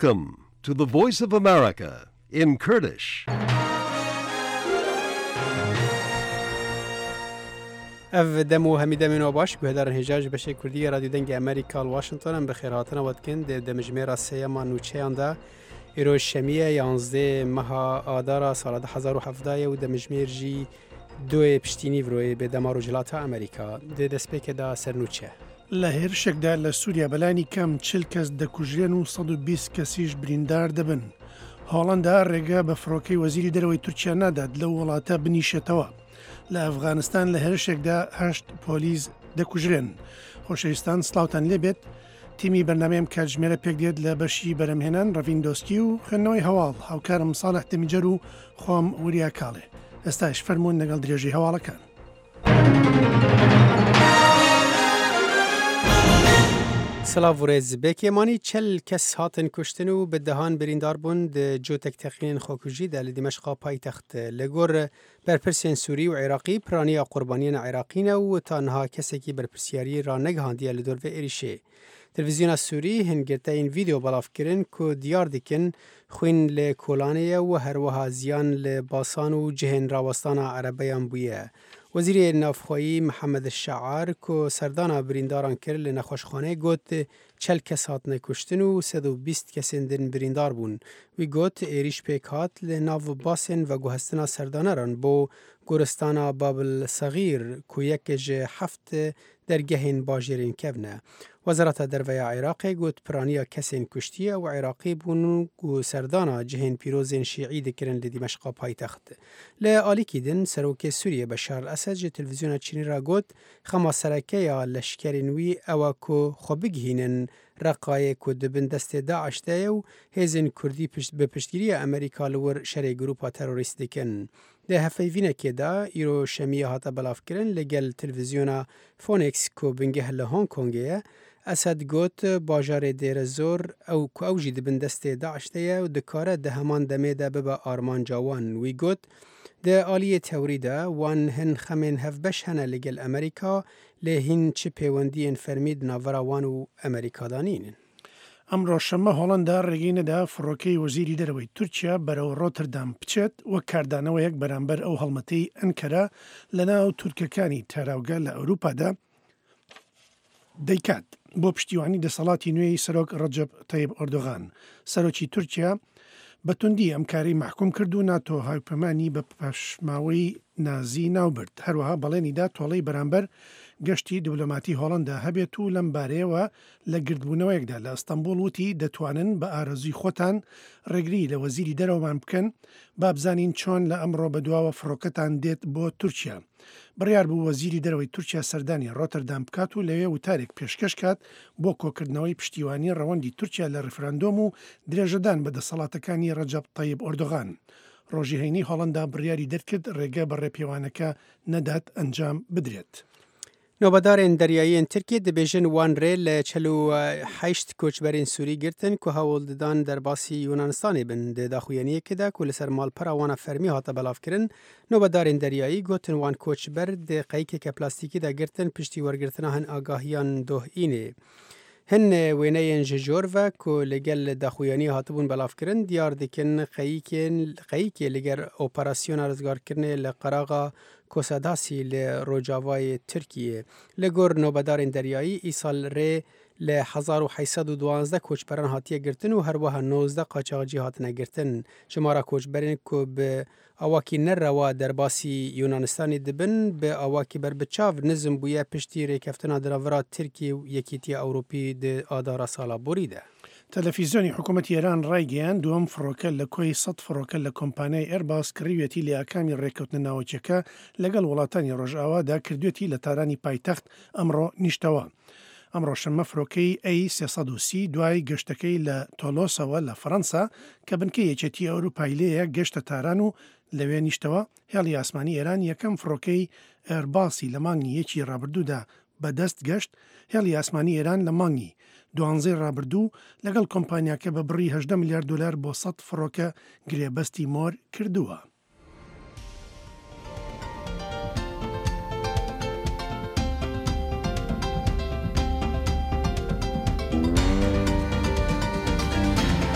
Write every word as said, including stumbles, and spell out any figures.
Welcome to the Voice of America in Kurdish. اف دمو همیده منو باش گهدار هجاج بشه کردی رادیو دنگ امریکا واشنطن بخیراتنا ودکن د مجموعه سیما نوچه انده ایرو شمیه یانزده مها آدارا سال ده هزار و هفده و د مجموعه جی دو پشتینی وروی به دمارو جلات امریکا د دسپیک دا سرنوچه لهر شکدا لسوریا بلانی کم چل کس دکوژرین و صد و بیست کسیش بریندار دبن. هولندا رگا بفروکی وزیری دروی ترکیه نداد لو ولاتا بنیشتوا. لأفغانستان لهر شکدا هشت پولیس دکوژرین. خوشایستان سلاوتان لبت تیمی برنامه کاجمره پیک دید لبشی برمهنان روین دوستیو خنوی هوال هاوکارم صالح دمیجرو خوام وریا کاله. استاش فرمون نقل دریجی هوالا کان. سلاو ورز بکیمانی چل کس هاتن کشتن و به دهان بریندار بوند جو تک تقین خوکوجی در دمشق پایتخت لگور برپرسین سوری و عراقی پرانی قربانیان عراقین و تنها کسی که برپرسیاری را نگهاندی لدور و ایریشه. تلویزیون سوری هنگرته این ویدیو بلاف کرن که دیار دیکن خوین لکولانه و هر وها زیان لباسان و جهن راوستان عربیان بویه. وزیر نافخوایی محمد الشعار که سردان برینداران کرد لنخوشخانه گوت چل کس هات نکشتن و سد و بیست کسین دن بریندار بون. وی گوت ایریش پیک هات لناف باسن و گوهستنا سردانه ران بو گورستان بابل صغیر که یک جه هفت درگهین باجرین کبنه. وزارت دروی عراق گوت پرانیا کسین کشتیه و عراقی بون گو سردانا جهن پیروزین شیعی دکرن لدیمشق پایتخت. لآلی کیدن سروک سوریه بشار الاسد جه تلویزیون چینی را گوت خما سرکه یا لشکرینوی او که خوبگهینن رقای که دبن دست داعش ده و هزین کردی پشت به پشتگیری امریکا لور شر گروپا تروریست دکن. ده هفته وینه که دا ایرو شمیه هاتا بلاف کرن لگل تلویزیون فونیکس که بنگه لهانگ کنگه اسد گوت باجار دیر زور او که اوجی دبن دست داعش ده و دکاره ده همان دمه ده ببا آرمان جوان وی گوت ده آلیه تیوری ده وان هن خمین هف بش هنه لگل امریکا لهین چه پیوندی انفرمید ناورا وان و امریکا دانین. امرو شما هولندا رگین دا فروکی وزیری دروی ترکیه برو روتردام بچت و کردانه و یک برانبر او حلمتی انکره لنا و ترککانی تراوگه لأوروپا دا دیکات بو پشتیوانی دا صلاتی نوی سروک رجب طیب اردوغان. سروکی ترکیه بتوندی امکاری محکوم کردو ناتو هایپمانی به پشماوی نازی ناوبرد. هر وها بلینی دا تولی برانبر گشتی دیپلۆماتی هۆڵەندا هەبێت و لەم بارەیەوە لە گردبوونەوەیەکدا لە ئەستەمبوڵ وتی دەتوانن بە ئارەزوی خۆتان ڕێگری لە وەزیری دەرەوەمان بکەن با بزانین چۆن لە ئەمڕۆ بەدواوە فڕۆکەتان دێت بۆ تورکیا. بڕیار بوو وەزیری دەرەوەی تورکیا سەردانی ڕۆتەردام بکات و لەوێ وتارێک پێشکەش کات بۆ کۆکردنەوەی پشتیوانی ڕەوەندی تورکیا لە ڕفراندۆم و درێژەدان بە دەسەڵاتەکانی ڕەجەب طەیب ئۆردۆغان. ڕۆژی هەینی هۆڵەندا بڕیاری دەرکرد ڕێگە بە ڕێپێوانەکە نەدات ئەنجام بدرێت. نوبدارین دریایین ترکیه دبیجن وان ریل چلو هشت کوچبرین سوری گرتن که هولدان در باسی یونانستانی بن ده داخویانیه که ده که لسر مال پرا وانا فرمی هاتا بلاف کرن. نوبدارین دریایی گوتن وان کوچبر ده قیک که پلاستیکی ده گرتن پشتی ورگرتنا هن آگاهیان دوه اینه. هن وینه ججور و که لگل داخویانی هاتبون بلاف کرن دیار دکن قیک لگر اپراسیون رزگار کرنه لقراغا کوساداسی لروجاوای ترکیه لگور نوبدارین دریایی ایسال ری ل هزار و هشتصد و دوازده کوچبران هاتیه گرتن و هر وها نوزده قاچاقچی هاتنه گرتن. شمارا کوچبرین که به اواکی نروا در باسی یونانستانی دبن به اواکی بر بچاو نظم بویه پشتی ریکفتنا دراورات ترکیه و یکیتی اوروپی ده آدارا سالا بوریده. تلفزیونی حکومتی ایران رایگەیان دووەم فڕۆکە لە کۆی سەد فڕۆکە لە کۆمپانیای ئێرباس کڕیوێتی لە ئاکامی ڕێکەوتنە ناوچەکە لەگەڵ وڵاتانی ڕۆژئاوادا کردوێتی لە تارانی پایتەخت ئەمڕۆ نیشتەوە. ئەمڕۆ شەممە فڕۆکەی ئەی سێسەد و سی دوای گەشتەکەی لە تۆلۆسەوە لە فەڕەنسا کە بنکەی یەکێتی ئەوروپای لێیە گەشتە تاران و لەوێ نیشتەوە هێڵی ئاسمانی ئێران یەکەم فڕۆکەی ئێرباسی لە مانگی یەکی ڕابردوودا بەدەست گەشت. هێڵی ئاسمانی ئێران لە مانگی دوانزەی ڕابردوو لەگەڵ کۆمپانیاکە بە بڕی هەژدە میلیارد دلار بۆ سەد فڕۆکە گرێبەستی مۆر کردووە.